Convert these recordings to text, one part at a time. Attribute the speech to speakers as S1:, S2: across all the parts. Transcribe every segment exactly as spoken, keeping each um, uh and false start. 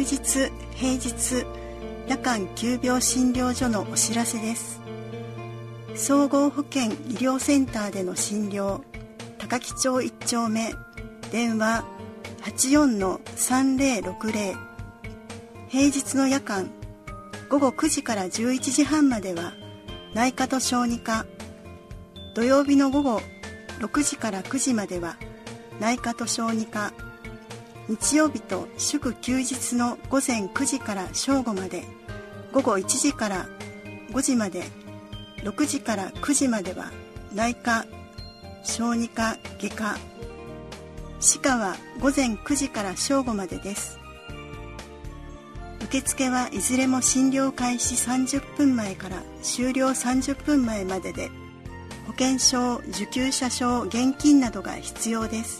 S1: 日平日夜間急病診療所のお知らせです。総合保健医療センターでの診療、高木町いっ丁目、電話 はちよんのさんぜろろくぜろ。平日の夜間ごごくじからじゅういちじはんまでは内科と小児科、土曜日の午後ろくじからくじまでは内科と小児科、日曜日と祝休日の午前くじから正午まで、午後いちじからごじまで、ろくじからくじまでは内科、小児科、外科、歯科は午前くじから正午までです。受付はいずれも診療開始さんじゅっぷんまえから終了さんじゅっぷんまえまでで、保険証、受給者証、現金などが必要です。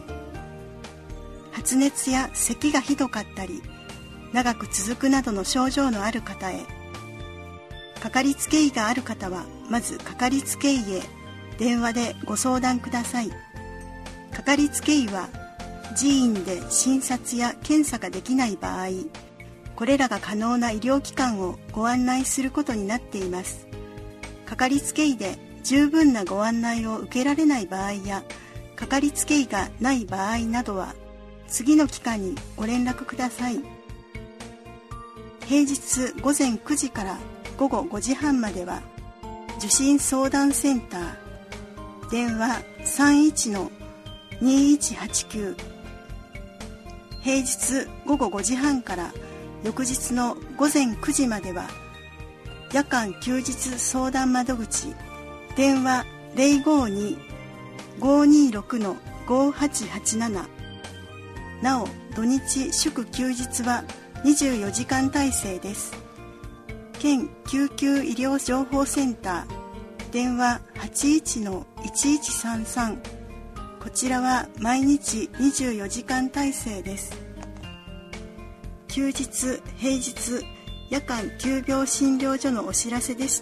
S1: 発熱や咳がひどかったり、長く続くなどの症状のある方へ、かかりつけ医がある方はまずかかりつけ医へ電話でご相談ください。かかりつけ医は自院で診察や検査ができない場合、これらが可能な医療機関をご案内することになっています。かかりつけ医で十分なご案内を受けられない場合や、かかりつけ医がない場合などは次の機関にご連絡ください。平日ごぜんくじからごごごじはんまでは受診相談センター、電話 さんいちのにいちはちきゅう。平日ごごごじはんから翌日のごぜんくじまでは夜間休日相談窓口、電話 ぜろごに ごにろくのごはちはちなな。なお土日祝休日はにじゅうよじかん体制です。県救急医療情報センター、電話 はちいちのいちいちさんさん。こちらは毎日にじゅうよじかん体制です。休日平日夜間急病診療所のお知らせでした。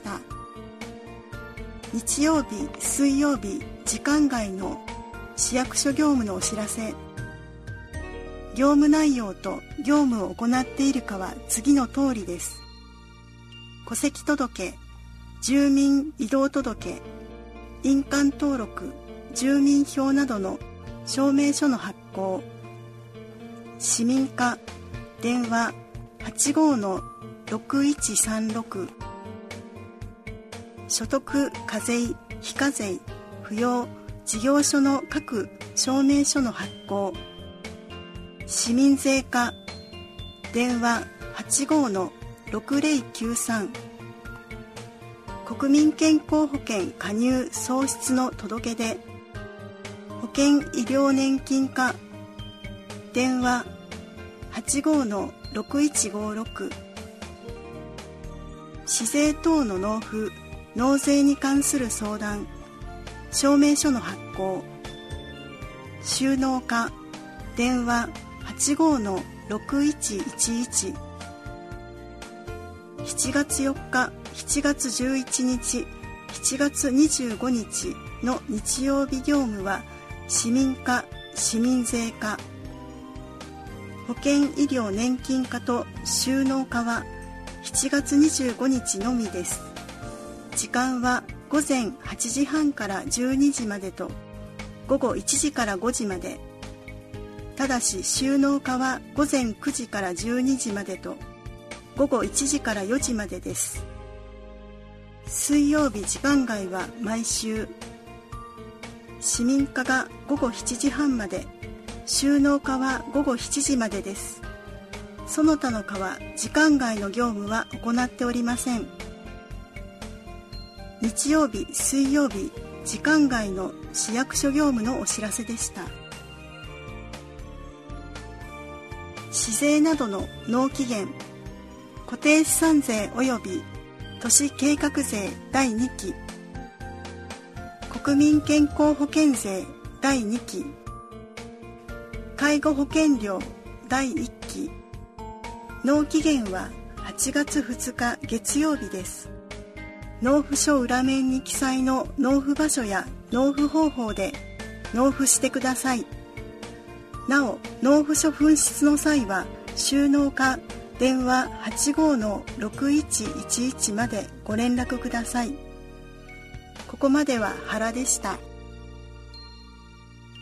S1: 日曜日水曜日時間外の市役所業務のお知らせ。業務内容と業務を行っているかは次の通りです。戸籍届、住民移動届、印鑑登録、住民票などの証明書の発行、市民課、電話 はちごのろくいちさんろく。所得課税、非課税、扶養、事業所の各証明書の発行、市民税課、電話 はちごのろくぜろきゅうさん。国民健康保険加入喪失の届け出、保険医療年金課、電話はちごのろくいちごろく。市税等の納付、納税に関する相談、証明書の発行、収納課、電話はちごのろくいちいちいち。しちがつよっか、しちがつじゅういちにち、しちがつにじゅうごにちの日曜日業務は市民課、市民税課、保険医療年金課と収納課はしちがつにじゅうごにちのみです。時間はごぜんはちじはんからじゅうにじまでとごごいちじからごじまで。ただし収納課はごぜんくじからじゅうにじまでとごごいちじからよじまでです。水曜日時間外は毎週。市民課がごごしちじはんまで、収納課はごごしちじまでです。その他の課は時間外の業務は行っておりません。日曜日、水曜日、時間外の市役所業務のお知らせでした。市税などの納期限、固定資産税及び都市計画税だいにき、国民健康保険税だいにき、介護保険料だいいっき、納期限ははちがつふつか月曜日です。納付書裏面に記載の納付場所や納付方法で納付してください。なお、納付書紛失の際は収納課電話 はちごーのろくいちいちいち までご連絡ください。ここまでは原でした。